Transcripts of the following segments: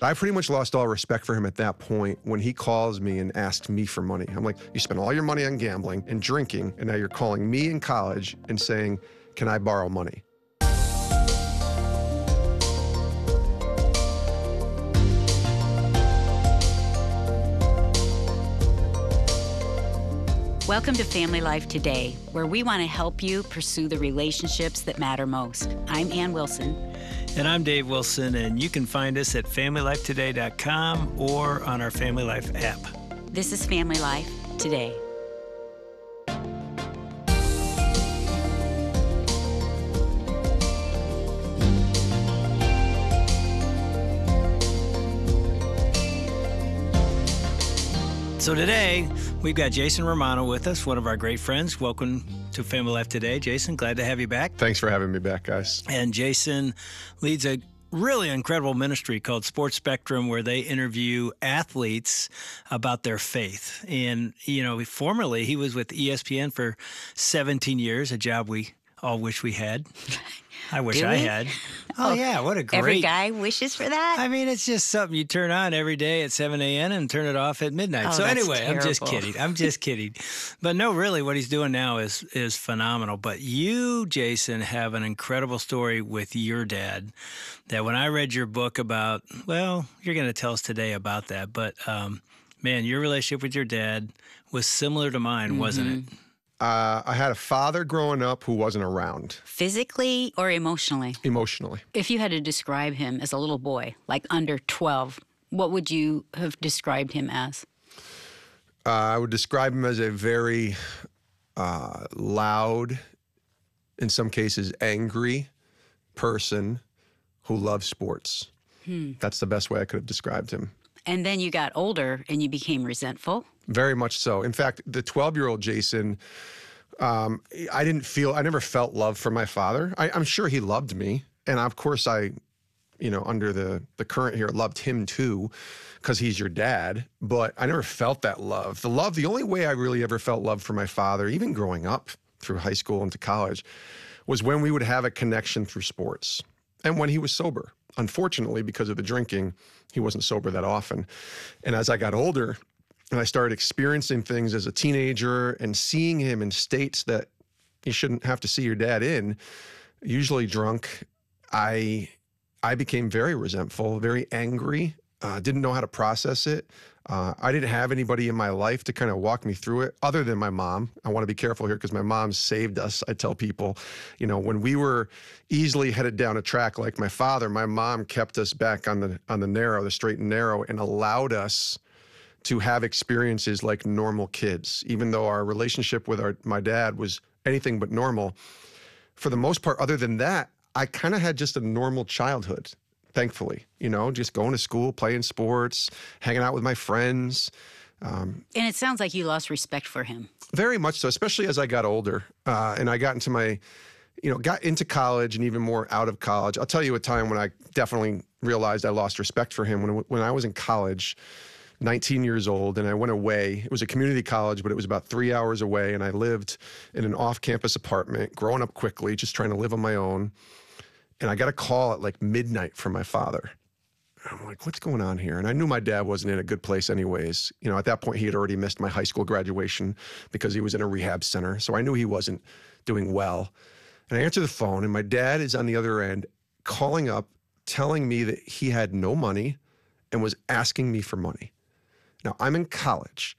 I pretty much lost all respect for him at that point when he calls me and asks me for money. I'm like, you spent all your money on gambling and drinking, and now you're calling me in college and saying, can I borrow money? Welcome to Family Life Today, where we want to help you pursue the relationships that matter most. I'm Ann Wilson. And I'm Dave Wilson, and you can find us at FamilyLifeToday.com or on our Family Life app. This is Family Life Today. So today, we've got Jason Romano with us, one of our great friends. Welcome to Family Life Today. Jason, glad to have you back. Thanks for having me back, guys. And Jason leads a really incredible ministry called Sports Spectrum, where they interview athletes about their faith. And, you know, formerly he was with ESPN for 17 years, a job we all wish we had. I wish I had. Oh, yeah, what a great... Every guy wishes for that? I mean, it's just something you turn on every day at 7 a.m. and turn it off at midnight. Oh, so that's anyway, terrible. I'm just kidding. But no, really, what he's doing now is phenomenal. But you, Jason, have an incredible story with your dad that when I read your book about, well, you're going to tell us today about that. But, man, your relationship with your dad was similar to mine, wasn't it? I had a father growing up who wasn't around. Physically or emotionally? Emotionally. If you had to describe him as a little boy, like under 12, what would you have described him as? I would describe him as a very loud, in some cases angry person who loves sports. That's the best way I could have described him. And then you got older and you became resentful? Very much so. In fact, the 12-year-old Jason, I never felt love for my father. I'm sure he loved me. And of course under the current here, loved him too, because he's your dad. But I never felt that love. The only way I really ever felt love for my father, even growing up through high school into college, was when we would have a connection through sports and when he was sober. Unfortunately, because of the drinking, he wasn't sober that often. And as I got older and I started experiencing things as a teenager and seeing him in states that you shouldn't have to see your dad in, usually drunk, I became very resentful, very angry, didn't know how to process it. I didn't have anybody in my life to kind of walk me through it other than my mom. I want to be careful here because my mom saved us. I tell people, when we were easily headed down a track like my father, my mom kept us back on the straight and narrow, and allowed us to have experiences like normal kids. Even though our relationship with my dad was anything but normal, for the most part, other than that, I kind of had just a normal childhood. Thankfully, just going to school, playing sports, hanging out with my friends. And it sounds like you lost respect for him. Very much so, especially as I got older and I got into college and even more out of college. I'll tell you a time when I definitely realized I lost respect for him when I was in college, 19 years old, and I went away. It was a community college, but it was about 3 hours away, and I lived in an off-campus apartment, growing up quickly, just trying to live on my own. And I got a call at like midnight from my father. I'm like, what's going on here? And I knew my dad wasn't in a good place anyways. At that point, he had already missed my high school graduation because he was in a rehab center. So I knew he wasn't doing well. And I answered the phone, and my dad is on the other end calling up, telling me that he had no money and was asking me for money. Now, I'm in college.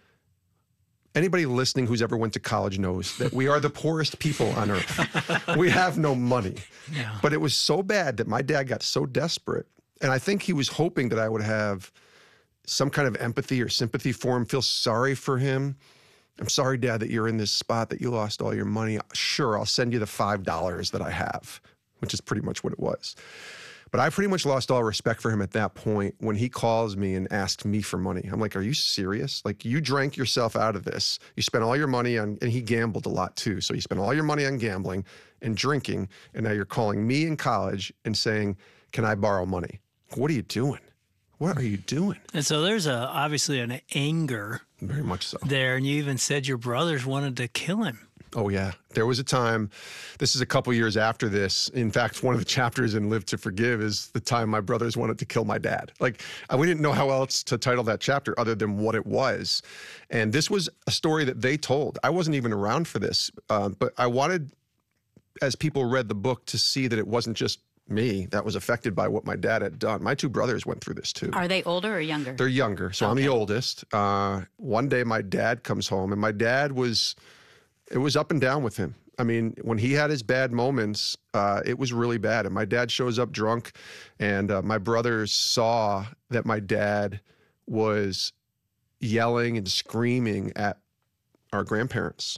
Anybody listening who's ever went to college knows that we are the poorest people on earth. We have no money. Yeah. But it was so bad that my dad got so desperate. And I think he was hoping that I would have some kind of empathy or sympathy for him, feel sorry for him. I'm sorry, Dad, that you're in this spot, that you lost all your money. Sure, I'll send you the $5 that I have, which is pretty much what it was. But I pretty much lost all respect for him at that point when he calls me and asks me for money. I'm like, are you serious? Like, you drank yourself out of this. You spent all your money on, and he gambled a lot too. So you spent all your money on gambling and drinking, and now you're calling me in college and saying, can I borrow money? What are you doing? What are you doing? And so there's obviously an anger Very much so. there, and you even said your brothers wanted to kill him. Oh, yeah. There was a time, this is a couple years after this. In fact, one of the chapters in Live to Forgive is the time my brothers wanted to kill my dad. Like, we didn't know how else to title that chapter other than what it was. And this was a story that they told. I wasn't even around for this, but I wanted, as people read the book, to see that it wasn't just me that was affected by what my dad had done. My two brothers went through this too. Are they older or younger? They're younger. So I'm the oldest. One day my dad comes home, and my dad it was up and down with him. I mean, when he had his bad moments, it was really bad. And my dad shows up drunk, and my brothers saw that my dad was yelling and screaming at our grandparents.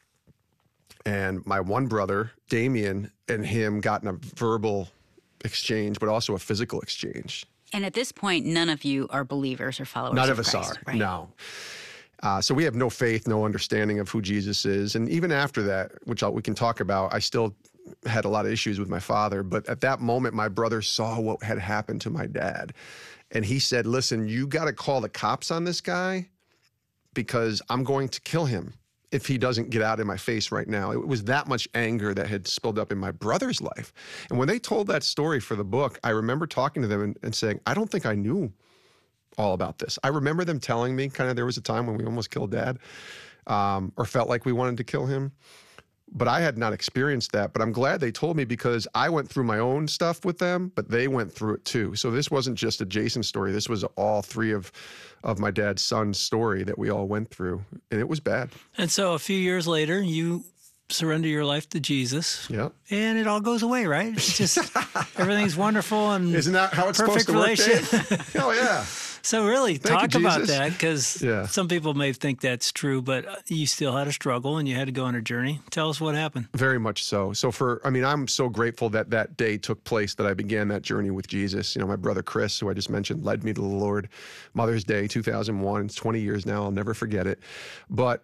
And my one brother, Damien, and him got in a verbal exchange, but also a physical exchange. And at this point, none of you are believers or followers None of of us Christ, are, right? no. So we have no faith, no understanding of who Jesus is. And even after that, which we can talk about, I still had a lot of issues with my father. But at that moment, my brother saw what had happened to my dad. And he said, listen, you got to call the cops on this guy because I'm going to kill him if he doesn't get out in my face right now. It was that much anger that had spilled up in my brother's life. And when they told that story for the book, I remember talking to them and saying, I don't think I knew all about this. I remember them telling me kind of there was a time when we almost killed Dad, or felt like we wanted to kill him. But I had not experienced that. But I'm glad they told me because I went through my own stuff with them, but they went through it too. So this wasn't just a Jason story. This was all three of my dad's son's story that we all went through. And it was bad. And so a few years later, you surrender your life to Jesus. Yep. And it all goes away, right? It's just everything's wonderful and Isn't that how it's perfect supposed to work, relationship. Dave? Oh, yeah. So really, Thank talk you, about Jesus. that because Yeah. some people may think that's true, but you still had a struggle and you had to go on a journey. Tell us what happened. Very much so. So I'm so grateful that that day took place, that I began that journey with Jesus. You know, my brother Chris, who I just mentioned, led me to the Lord. Mother's Day, 2001. It's 20 years now. I'll never forget it. But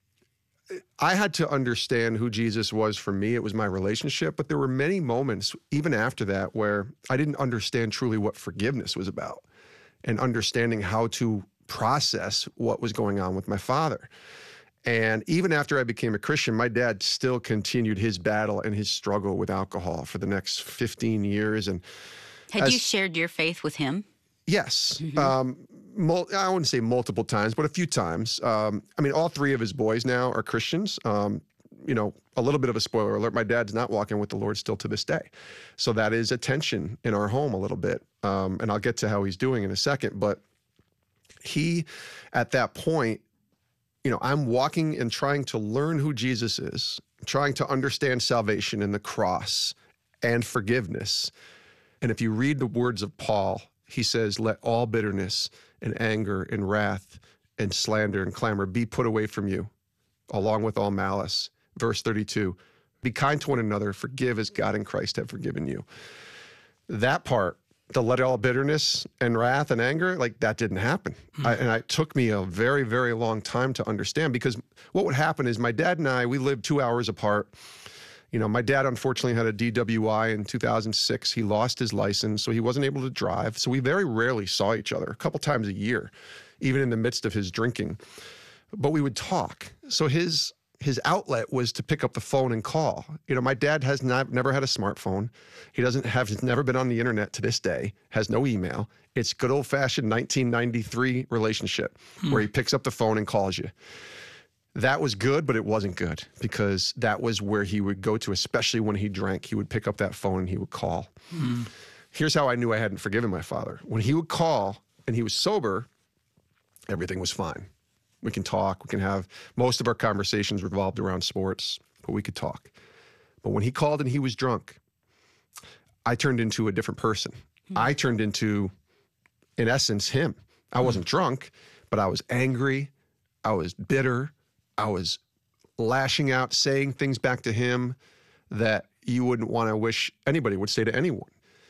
I had to understand who Jesus was for me. It was my relationship. But there were many moments, even after that, where I didn't understand truly what forgiveness was about and understanding how to process what was going on with my father. And even after I became a Christian, my dad still continued his battle and his struggle with alcohol for the next 15 years. And Had you shared your faith with him? yes, Mm-hmm. I wouldn't say multiple times, but a few times. All three of his boys now are Christians. A little bit of a spoiler alert, my dad's not walking with the Lord still to this day. So that is a tension in our home a little bit. And I'll get to how he's doing in a second. But he, at that point, I'm walking and trying to learn who Jesus is, trying to understand salvation and the cross and forgiveness. And if you read the words of Paul, he says, let all bitterness and anger and wrath and slander and clamor be put away from you, along with all malice. Verse 32, be kind to one another, forgive as God in Christ have forgiven you. That part, the let all bitterness and wrath and anger, like that didn't happen. And it took me a very, very long time to understand, because what would happen is my dad and I, we lived 2 hours apart. My dad unfortunately had a DWI in 2006. He lost his license, so he wasn't able to drive. So we very rarely saw each other, a couple times a year, even in the midst of his drinking. But we would talk. So his outlet was to pick up the phone and call. My dad has never had a smartphone. He's never been on the internet to this day, has no email. It's good old-fashioned 1993 relationship where he picks up the phone and calls you. That was good, but it wasn't good, because that was where he would go to, especially when he drank. He would pick up that phone and he would call. Here's how I knew I hadn't forgiven my father. When he would call and he was sober, everything was fine. We can talk. We can have most of our conversations revolved around sports, but we could talk. But when he called and he was drunk, I turned into a different person. I turned into, in essence, him. I wasn't drunk, but I was angry. I was bitter. I was lashing out, saying things back to him that you wouldn't want to wish anybody would say to anyone.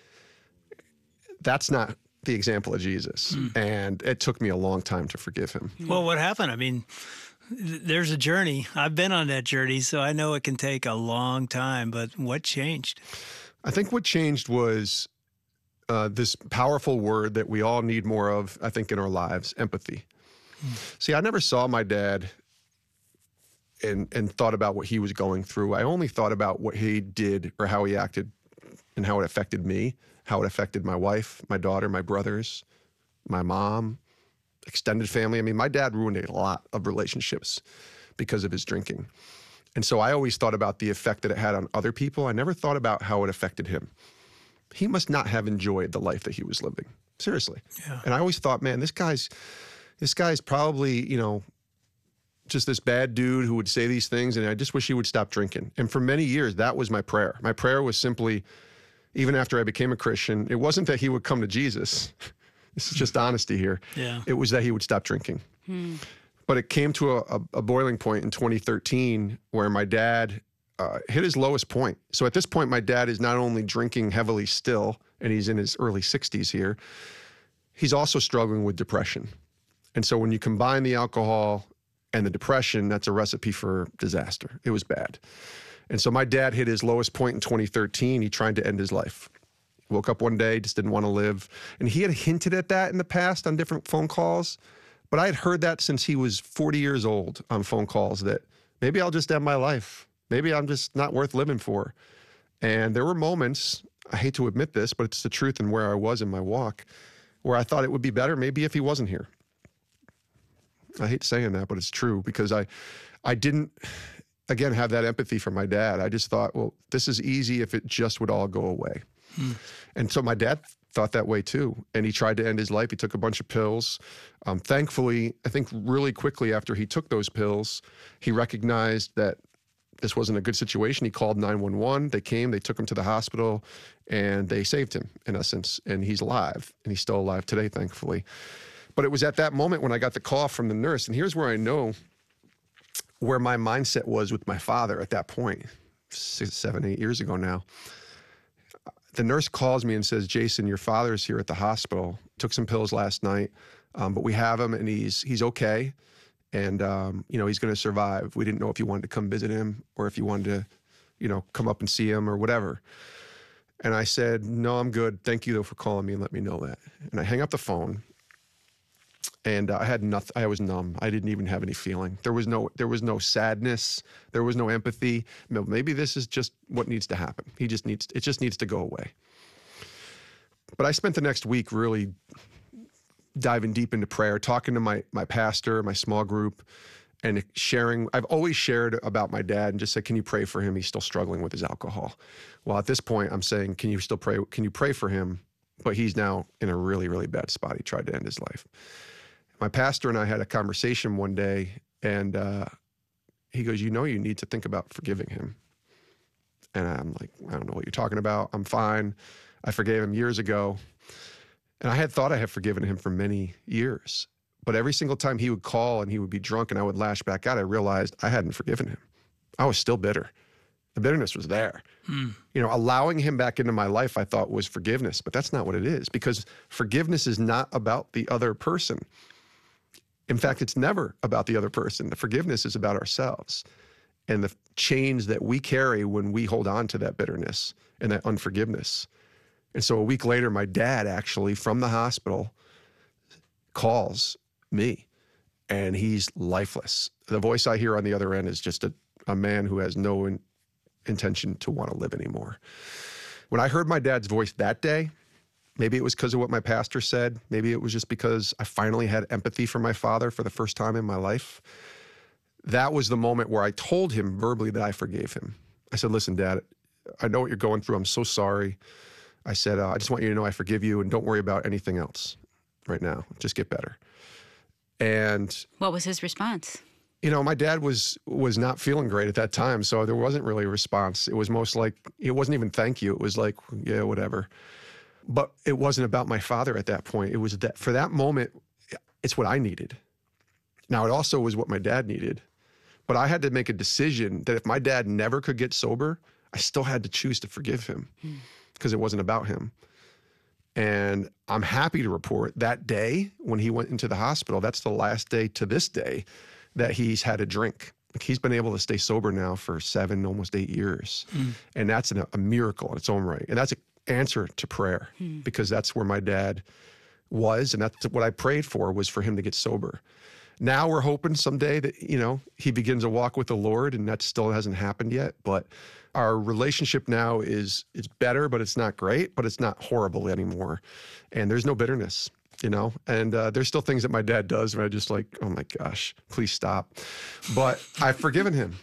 That's not the example of Jesus. And it took me a long time to forgive him. Well, what happened? There's a journey. I've been on that journey, so I know it can take a long time, but what changed? I think what changed was this powerful word that we all need more of, I think, in our lives, empathy. See, I never saw my dad and thought about what he was going through. I only thought about what he did or how he acted and how it affected me, how it affected my wife, my daughter, my brothers, my mom, extended family. I mean, my dad ruined a lot of relationships because of his drinking. And so I always thought about the effect that it had on other people. I never thought about how it affected him. He must not have enjoyed the life that he was living. Seriously. Yeah. And I always thought, man, this guy's probably, just this bad dude who would say these things, and I just wish he would stop drinking. And for many years, that was my prayer. My prayer was simply, even after I became a Christian, it wasn't that he would come to Jesus. This is just honesty here. Yeah. It was that he would stop drinking. But it came to a boiling point in 2013 where my dad hit his lowest point. So at this point, my dad is not only drinking heavily still, and he's in his early 60s here, he's also struggling with depression. And so when you combine the alcohol and the depression, that's a recipe for disaster. It was bad. And so my dad hit his lowest point in 2013. He tried to end his life. Woke up one day, just didn't want to live. And he had hinted at that in the past on different phone calls. But I had heard that since he was 40 years old on phone calls, that maybe I'll just end my life. Maybe I'm just not worth living for. And there were moments, I hate to admit this, but it's the truth and where I was in my walk, where I thought it would be better maybe if he wasn't here. I hate saying that, but it's true, because I didn't, again, have that empathy for my dad. I just thought, well, this is easy if it just would all go away. And so my dad thought that way too. And he tried to end his life. He took a bunch of pills. Thankfully, I think really quickly after he took those pills, he recognized that this wasn't a good situation. He called 911. They came, they took him to the hospital, and they saved him, in essence. And he's alive, and he's still alive today, thankfully. But it was at that moment when I got the call from the nurse, and here's where I know where my mindset was with my father at that point, 6, 7, 8 years ago now. The nurse calls me and says, Jason, your father's here at the hospital. Took some pills last night, but we have him, and he's okay. And, he's going to survive. We didn't know if you wanted to come visit him or if you wanted to, come up and see him or whatever. And I said, no, I'm good. Thank you, though, for calling me and let me know that. And I hang up the phone. And I had nothing. I was numb. I didn't even have any feeling. There was no sadness. There was no empathy. Maybe this is just what needs to happen. It just needs to go away. But I spent the next week really diving deep into prayer, talking to my pastor, my small group, and sharing. I've always shared about my dad and just said, can you pray for him? He's still struggling with his alcohol. Well, at this point, I'm saying, can you still pray? Can you pray for him? But he's now in a really, really bad spot. He tried to end his life. My pastor and I had a conversation one day, and he goes, you need to think about forgiving him. And I'm like, I don't know what you're talking about. I'm fine. I forgave him years ago. And I had thought I had forgiven him for many years. But every single time he would call and he would be drunk and I would lash back out, I realized I hadn't forgiven him. I was still bitter. The bitterness was there. Allowing him back into my life, I thought, was forgiveness. But that's not what it is, because forgiveness is not about the other person. In fact, it's never about the other person. The forgiveness is about ourselves and the chains that we carry when we hold on to that bitterness and that unforgiveness. And so a week later, my dad actually, from the hospital, calls me, and he's lifeless. The voice I hear on the other end is just a man who has no intention to want to live anymore. When I heard my dad's voice that day, maybe it was because of what my pastor said. Maybe it was just because I finally had empathy for my father for the first time in my life. That was the moment where I told him verbally that I forgave him. I said, listen, Dad, I know what you're going through. I'm so sorry. I said, I just want you to know I forgive you, and don't worry about anything else right now. Just get better. And what was his response? My dad was not feeling great at that time, so there wasn't really a response. It was most like, it wasn't even thank you. It was like, yeah, whatever. But it wasn't about my father at that point. It was that for that moment, it's what I needed. Now, it also was what my dad needed. But I had to make a decision that if my dad never could get sober, I still had to choose to forgive him because it wasn't about him. And I'm happy to report that day when he went into the hospital, that's the last day to this day that he's had a drink. Like, he's been able to stay sober now for 7, almost 8 years. And that's a miracle in its own right. And that's an answer to prayer, because that's where my dad was. And that's what I prayed for, was for him to get sober. Now we're hoping someday that, he begins a walk with the Lord, and that still hasn't happened yet. But our relationship now is better, but it's not great, but it's not horrible anymore. And there's no bitterness, and there's still things that my dad does where I just like, oh my gosh, please stop. But I've forgiven him,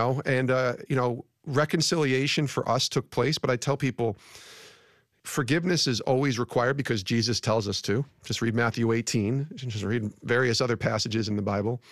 and, reconciliation for us took place. But I tell people, forgiveness is always required because Jesus tells us to. Just read Matthew 18, just read various other passages in the Bible.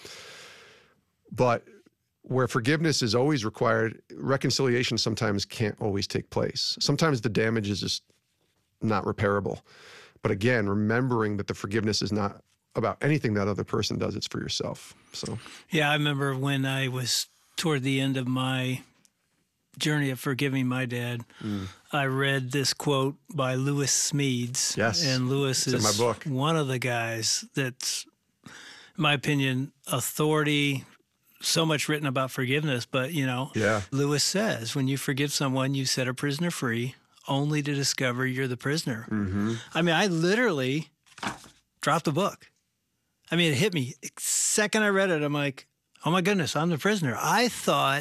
But where forgiveness is always required, reconciliation sometimes can't always take place. Sometimes the damage is just not repairable. But again, remembering that the forgiveness is not about anything that other person does, it's for yourself. So Yeah, I remember when I was toward the end of my journey of forgiving my dad, I read this quote by Lewis Smedes. Yes, and Lewis it's is in my book. One of the guys that's, in my opinion, authority. So much written about forgiveness, but Lewis says, when you forgive someone, you set a prisoner free, only to discover you're the prisoner. Mm-hmm. I mean, I literally dropped the book. I mean, it hit me. The second I read it, I'm like, oh my goodness, I'm the prisoner. I thought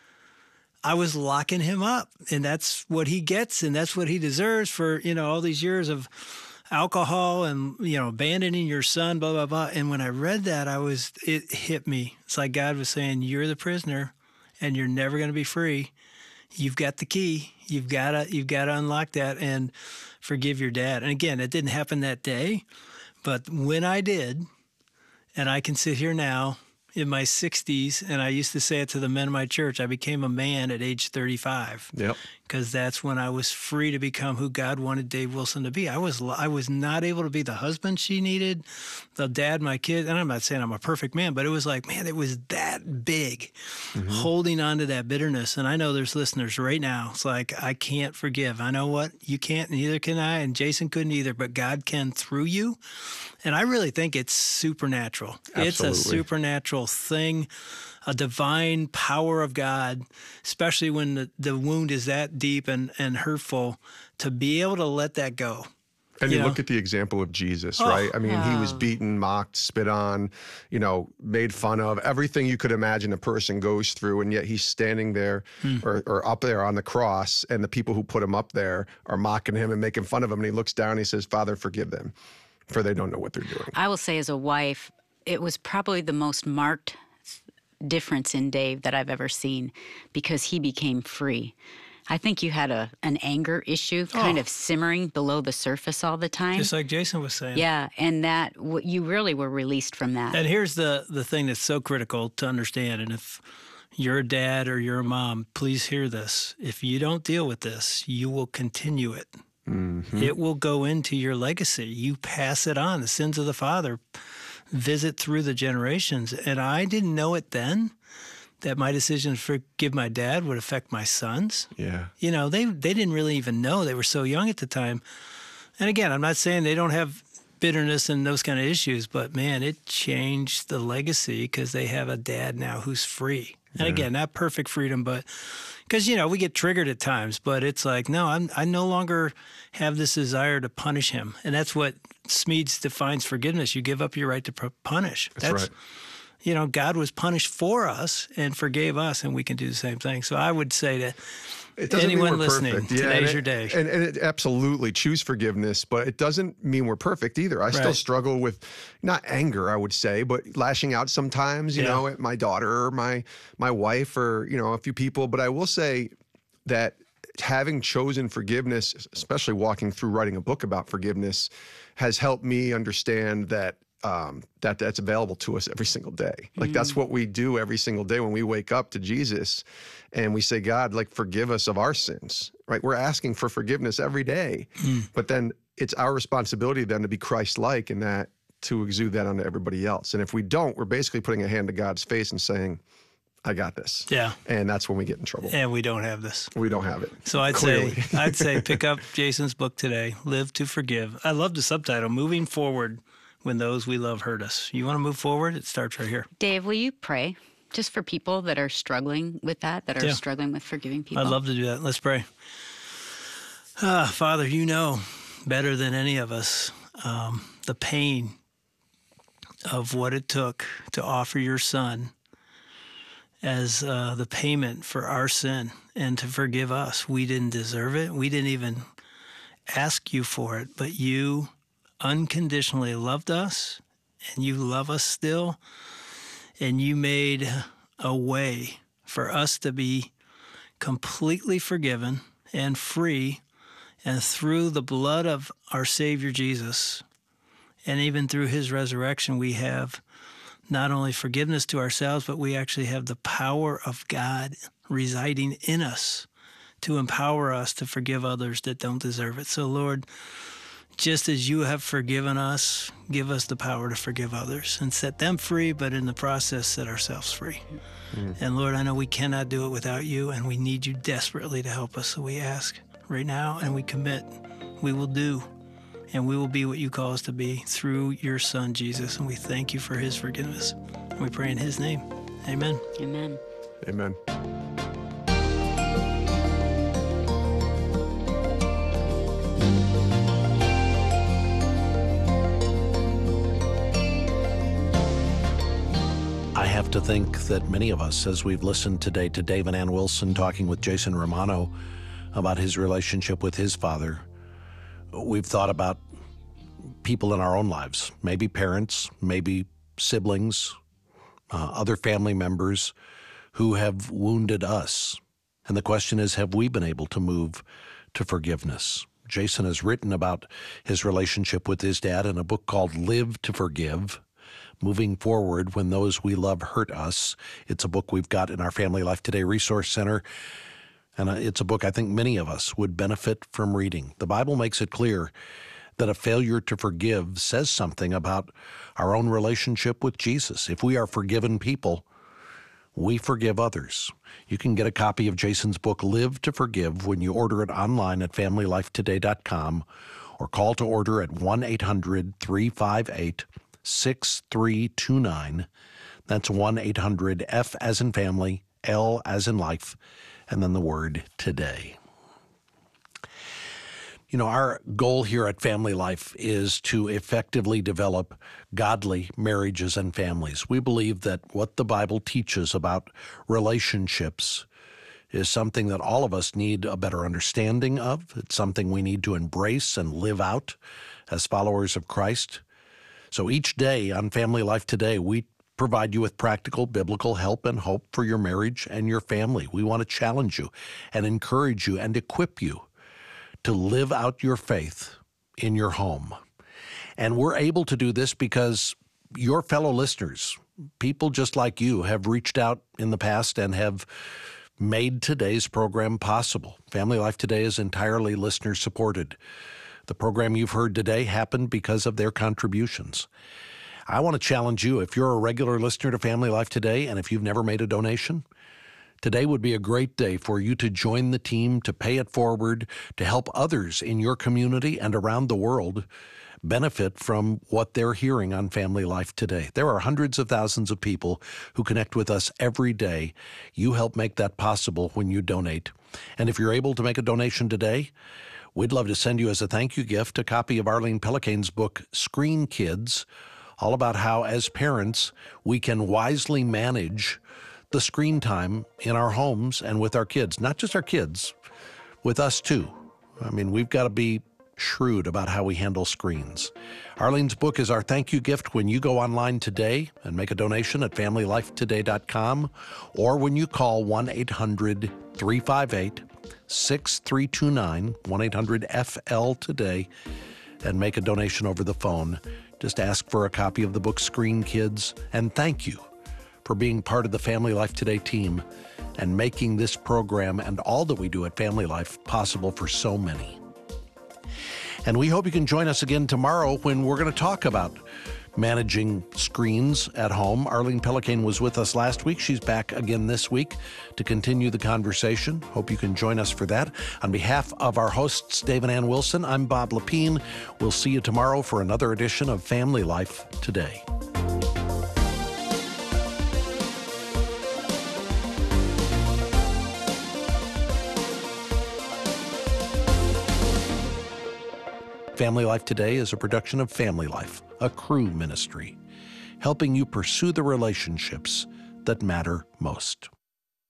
I was locking him up, and that's what he gets, and that's what he deserves for, all these years of alcohol and, abandoning your son, blah, blah, blah. And when I read that, it hit me. It's like God was saying, you're the prisoner and you're never going to be free. You've got the key. You've got to unlock that and forgive your dad. And again, it didn't happen that day, but when I did, and I can sit here now in my 60s, and I used to say it to the men of my church, I became a man at age 35. Yep. Because that's when I was free to become who God wanted Dave Wilson to be. I was not able to be the husband she needed, the dad, my kid. And I'm not saying I'm a perfect man, but it was like, man, it was that big, holding on to that bitterness. And I know there's listeners right now. It's like, I can't forgive. I know what? You can't, neither can I, and Jason couldn't either, but God can through you. And I really think it's supernatural. Absolutely. It's a supernatural thing, a divine power of God, especially when the wound is that deep and hurtful, to be able to let that go. And you look at the example of Jesus, right? I mean, he was beaten, mocked, spit on, made fun of, everything you could imagine a person goes through. And yet he's standing there or up there on the cross, and the people who put him up there are mocking him and making fun of him. And he looks down and he says, Father, forgive them, for they don't know what they're doing. I will say, as a wife, it was probably the most marked difference in Dave that I've ever seen, because he became free. I think you had an anger issue kind of simmering below the surface all the time. Just like Jason was saying. Yeah, and that you really were released from that. And here's the thing that's so critical to understand, and if you're a dad or you're a mom, please hear this. If you don't deal with this, you will continue it. Mm-hmm. It will go into your legacy. You pass it on. The sins of the father visit through the generations. And I didn't know it then, that my decision to forgive my dad would affect my sons. Yeah. They didn't really even know. They were so young at the time. And again, I'm not saying they don't have bitterness and those kind of issues, but man, it changed the legacy because they have a dad now who's free. And again, not perfect freedom, but because, we get triggered at times, but it's like, no, I no longer have this desire to punish him. And that's what Smedes defines forgiveness. You give up your right to punish. That's right. God was punished for us and forgave us, and we can do the same thing. So I would say to anyone listening, today's your day. And it absolutely choose forgiveness, but it doesn't mean we're perfect either. I still struggle with not anger, I would say, but lashing out sometimes, you know, at my daughter or my wife or, a few people. But I will say that having chosen forgiveness, especially walking through writing a book about forgiveness, has helped me understand that that's available to us every single day. Like that's what we do every single day when we wake up to Jesus and we say, God, like forgive us of our sins, right? We're asking for forgiveness every day, but then it's our responsibility then to be Christ-like and that to exude that onto everybody else. And if we don't, we're basically putting a hand to God's face and saying, I got this. Yeah. And that's when we get in trouble. And we don't have this. We don't have it. So I'd say pick up Jason's book today, Live to Forgive. I love the subtitle, Moving Forward When Those We Love Hurt Us. You want to move forward? It starts right here. Dave, will you pray just for people that are struggling with that are struggling with forgiving people? I'd love to do that. Let's pray. Father, you know better than any of us the pain of what it took to offer your son as the payment for our sin and to forgive us. We didn't deserve it. We didn't even ask you for it, but you unconditionally loved us, and you love us still, and you made a way for us to be completely forgiven and free, and through the blood of our Savior Jesus, and even through his resurrection, we have not only forgiveness to ourselves, but we actually have the power of God residing in us to empower us to forgive others that don't deserve it. So, Lord, just as you have forgiven us, give us the power to forgive others and set them free, but in the process, set ourselves free. And Lord, I know we cannot do it without you, and we need you desperately to help us. So we ask right now, and we commit, we will do, and we will be what you call us to be through your Son, Jesus. And we thank you for his forgiveness. And we pray in his name. Amen. Amen. Amen. I have to think that many of us, as we've listened today to Dave and Ann Wilson talking with Jason Romano about his relationship with his father, we've thought about people in our own lives, maybe parents, maybe siblings, other family members who have wounded us. And the question is, have we been able to move to forgiveness? Jason has written about his relationship with his dad in a book called Live to Forgive, Moving Forward When Those We Love Hurt Us. It's a book we've got in our Family Life Today Resource Center, and it's a book I think many of us would benefit from reading. The Bible makes it clear that a failure to forgive says something about our own relationship with Jesus. If we are forgiven people, we forgive others. You can get a copy of Jason's book, Live to Forgive, when you order it online at FamilyLifeToday.com or call to order at 1-800-358-6329. That's 1-800-F as in family, L as in life, and then the word today. You know, our goal here at Family Life is to effectively develop godly marriages and families. We believe that what the Bible teaches about relationships is something that all of us need a better understanding of. It's something we need to embrace and live out as followers of Christ. So each day on Family Life Today, we provide you with practical biblical help and hope for your marriage and your family. We want to challenge you and encourage you and equip you to live out your faith in your home. And we're able to do this because your fellow listeners, people just like you, have reached out in the past and have made today's program possible. Family Life Today is entirely listener-supported. The program you've heard today happened because of their contributions. I want to challenge you, if you're a regular listener to Family Life Today and if you've never made a donation, today would be a great day for you to join the team, to pay it forward, to help others in your community and around the world benefit from what they're hearing on Family Life Today. There are hundreds of thousands of people who connect with us every day. You help make that possible when you donate. And if you're able to make a donation today, we'd love to send you as a thank you gift a copy of Arlene Pellicane's book, Screen Kids, all about how, as parents, we can wisely manage the screen time in our homes and with our kids. Not just our kids, with us too. I mean, we've got to be shrewd about how we handle screens. Arlene's book is our thank you gift when you go online today and make a donation at FamilyLifeToday.com, or when you call 1-800-358-6329, 1-800-FL-TODAY, and make a donation over the phone. Just ask for a copy of the book Screen Kids, and thank you for being part of the Family Life Today team and making this program and all that we do at Family Life possible for so many. And we hope you can join us again tomorrow when we're going to talk about managing screens at home. Arlene Pellicane was with us last week. She's back again this week to continue the conversation. Hope you can join us for that. On behalf of our hosts, Dave and Ann Wilson, I'm Bob Lepine. We'll see you tomorrow for another edition of Family Life Today. Family Life Today is a production of Family Life, a Cru ministry. helping you pursue the relationships that matter most.